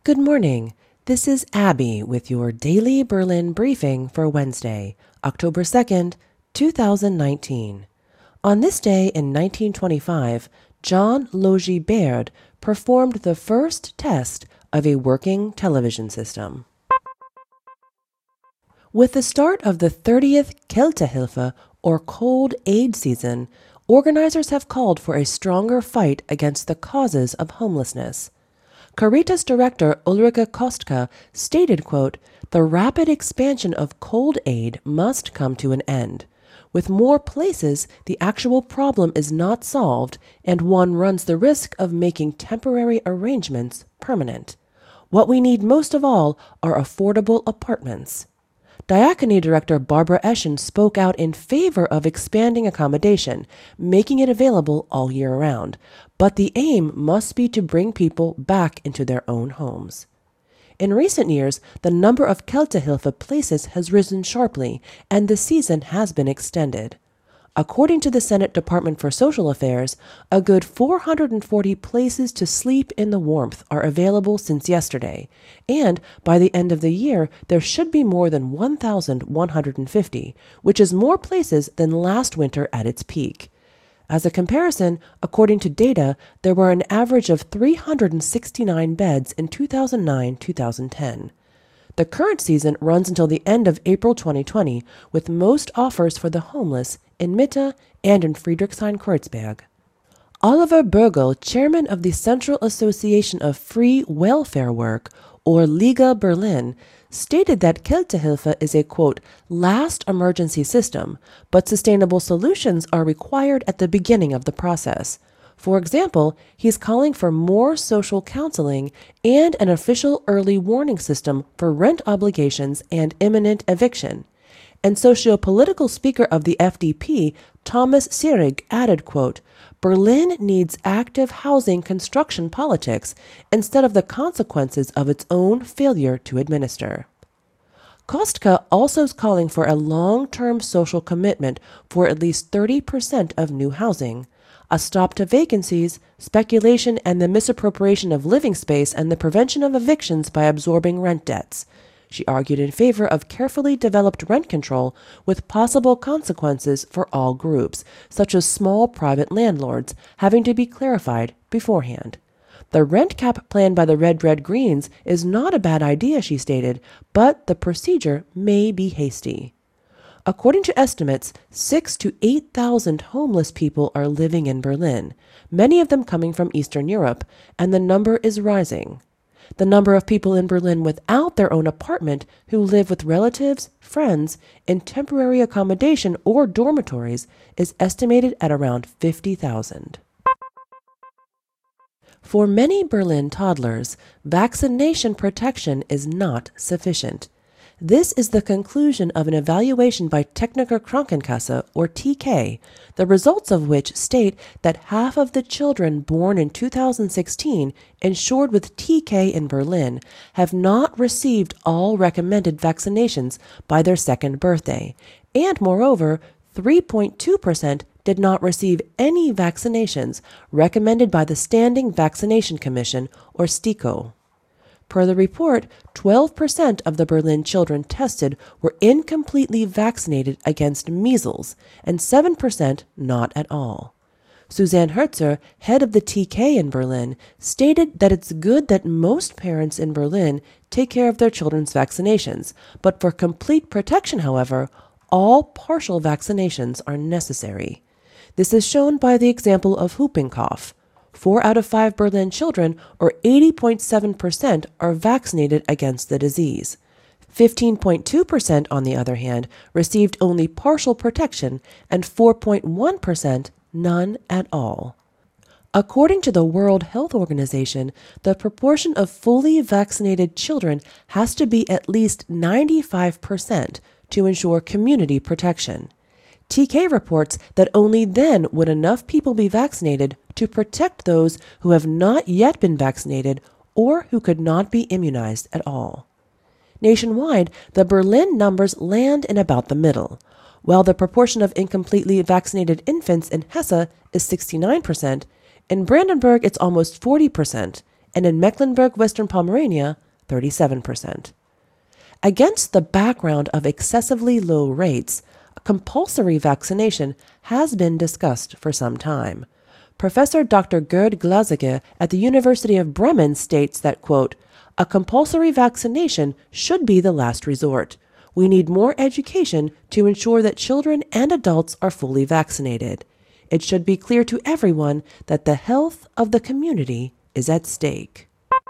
Good morning. This is Abby with your daily Berlin briefing for Wednesday, October 2nd, 2019. On this day in 1925, John Logie Baird performed the first test of a working television system. With the start of the 30th Kältehilfe, or cold aid season, organizers have called for a stronger fight against the causes of homelessness. Caritas director Ulrike Kostka stated, quote, "The rapid expansion of cold aid must come to an end. With more places, the actual problem is not solved, and one runs the risk of making temporary arrangements permanent. What we need most of all are affordable apartments." Diakonie Director Barbara Eschen spoke out in favor of expanding accommodation, making it available all year round, but the aim must be to bring people back into their own homes. In recent years, the number of Kältehilfe places has risen sharply, and the season has been extended. According to the Senate Department for Social Affairs, a good 440 places to sleep in the warmth are available since yesterday, and by the end of the year, there should be more than 1,150, which is more places than last winter at its peak. As a comparison, according to data, there were an average of 369 beds in 2009-2010. The current season runs until the end of April 2020, with most offers for the homeless in Mitte and in Friedrichshain-Kreuzberg. Oliver Bürgel, chairman of the Central Association of Free Welfare Work, or Liga Berlin, stated that Kältehilfe is a, quote, last emergency system, but sustainable solutions are required at the beginning of the process. For example, he's calling for more social counseling and an official early warning system for rent obligations and imminent eviction. And socio-political speaker of the FDP, Thomas Sierig, added, quote, "Berlin needs active housing construction politics instead of the consequences of its own failure to administer." Kostka also is calling for a long-term social commitment for at least 30% of new housing, a stop to vacancies, speculation, and the misappropriation of living space, and the prevention of evictions by absorbing rent debts. She argued in favor of carefully developed rent control with possible consequences for all groups, such as small private landlords, having to be clarified beforehand. The rent cap planned by the Red Greens is not a bad idea, she stated, but the procedure may be hasty. According to estimates, 6,000 to 8,000 homeless people are living in Berlin, many of them coming from Eastern Europe, and the number is rising. The number of people in Berlin without their own apartment who live with relatives, friends, in temporary accommodation or dormitories is estimated at around 50,000. For many Berlin toddlers, vaccination protection is not sufficient. This is the conclusion of an evaluation by Technische Krankenkasse, or TK, the results of which state that half of the children born in 2016 insured with TK in Berlin have not received all recommended vaccinations by their second birthday, and moreover, 3.2% did not receive any vaccinations recommended by the Standing Vaccination Commission, or STIKO. Per the report, 12% of the Berlin children tested were incompletely vaccinated against measles, and 7% not at all. Suzanne Herzer, head of the TK in Berlin, stated that it's good that most parents in Berlin take care of their children's vaccinations, but for complete protection, however, all partial vaccinations are necessary. This is shown by the example of whooping cough. 4 out of 5 Berlin children, or 80.7%, are vaccinated against the disease. 15.2%, on the other hand, received only partial protection, and 4.1% none at all. According to the World Health Organization, the proportion of fully vaccinated children has to be at least 95% to ensure community protection. TK reports that only then would enough people be vaccinated to protect those who have not yet been vaccinated or who could not be immunized at all. Nationwide, the Berlin numbers land in about the middle. While the proportion of incompletely vaccinated infants in Hesse is 69%, in Brandenburg it's almost 40%, and in Mecklenburg-Western Pomerania, 37%. Against the background of excessively low rates, a compulsory vaccination has been discussed for some time. Professor Dr. Gerd Glazige at the University of Bremen states that, quote, "A compulsory vaccination should be the last resort. We need more education to ensure that children and adults are fully vaccinated. It should be clear to everyone that the health of the community is at stake."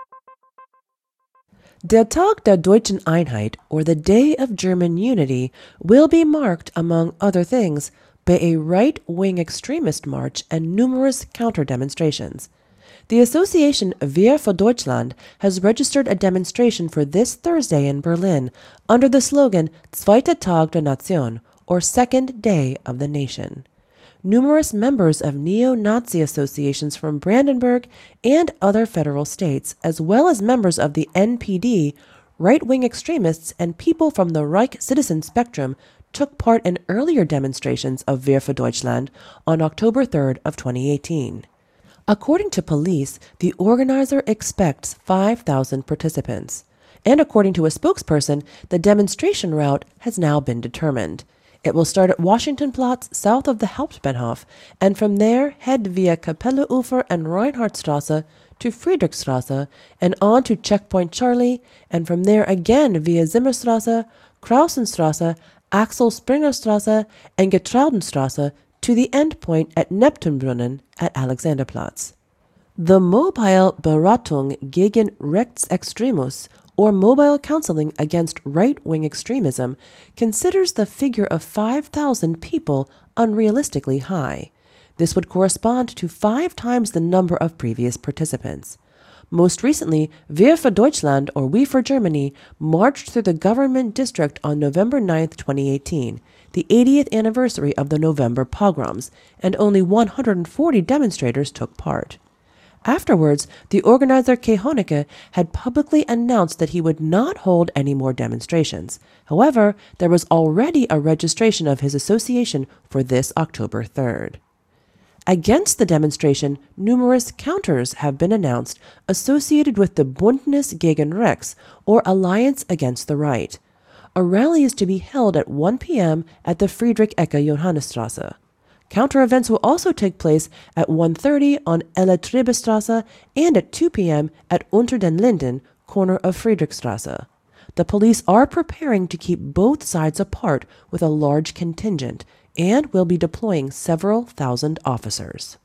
Der Tag der Deutschen Einheit, or the Day of German Unity, will be marked, among other things, by a right-wing extremist march and numerous counter-demonstrations. The association Wir für Deutschland has registered a demonstration for this Thursday in Berlin under the slogan Zweiter Tag der Nation, or Second Day of the Nation. Numerous members of neo-Nazi associations from Brandenburg and other federal states, as well as members of the NPD, right-wing extremists, and people from the Reich Citizen spectrum took part in earlier demonstrations of Wir für Deutschland on October 3rd of 2018. According to police, the organizer expects 5,000 participants. And according to a spokesperson, the demonstration route has now been determined. It will start at Washingtonplatz south of the Hauptbahnhof, and from there head via Kapelleufer and Reinhardtstrasse to Friedrichstrasse and on to Checkpoint Charlie, and from there again via Zimmerstrasse, Krausenstrasse, Axel Springer Strasse, and Getraudenstrasse to the endpoint at Neptunbrunnen at Alexanderplatz. The Mobile Beratung gegen Rechtsextremus, or Mobile Counseling Against Right-Wing Extremism, considers the figure of 5,000 people unrealistically high. This would correspond to 5 times the number of previous participants. Most recently, Wir für Deutschland, or We for Germany, marched through the government district on November 9, 2018, the 80th anniversary of the November pogroms, and only 140 demonstrators took part. Afterwards, the organizer Kay Honicke had publicly announced that he would not hold any more demonstrations. However, there was already a registration of his association for this October 3rd. Against the demonstration, numerous counters have been announced associated with the Bündnis gegen Rechts, or Alliance Against the Right. A rally is to be held at 1 p.m. at the Friedrich-Ecke Johannesstrasse. Counter events will also take place at 1:30 on Elletrebestrasse and at 2 p.m. at Unter den Linden, corner of Friedrichstrasse. The police are preparing to keep both sides apart with a large contingent and will be deploying several thousand officers.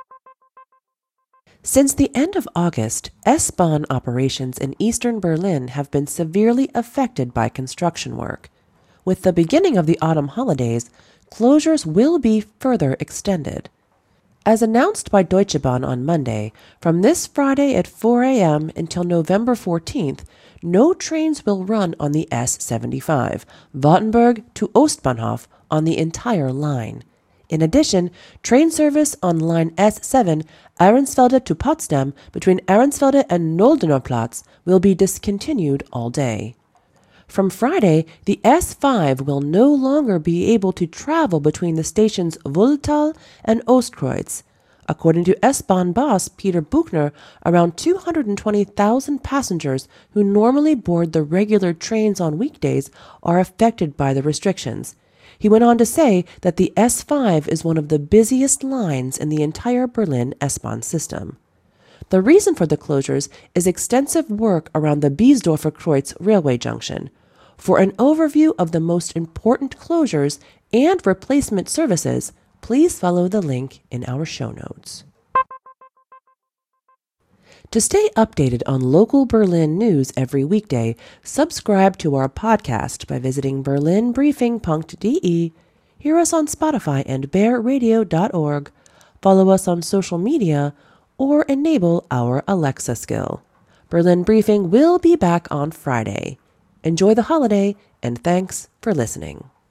Since the end of August, S-Bahn operations in eastern Berlin have been severely affected by construction work. With the beginning of the autumn holidays, closures will be further extended. As announced by Deutsche Bahn on Monday, from this Friday at 4 a.m. until November 14th, no trains will run on the S75, Wartenburg to Ostbahnhof, on the entire line. In addition, train service on line S7, Ahrensfelde to Potsdam, between Ahrensfelde and Noldener Platz, will be discontinued all day. From Friday, the S5 will no longer be able to travel between the stations Wultal and Ostkreuz. According to S-Bahn boss Peter Buchner, around 220,000 passengers who normally board the regular trains on weekdays are affected by the restrictions. He went on to say that the S5 is one of the busiest lines in the entire Berlin S-Bahn system. The reason for the closures is extensive work around the Biesdorfer Kreuz railway junction. For an overview of the most important closures and replacement services, please follow the link in our show notes. To stay updated on local Berlin news every weekday, subscribe to our podcast by visiting berlinbriefing.de, hear us on Spotify and bearradio.org, follow us on social media, or enable our Alexa skill. Berlin Briefing will be back on Friday. Enjoy the holiday, and thanks for listening.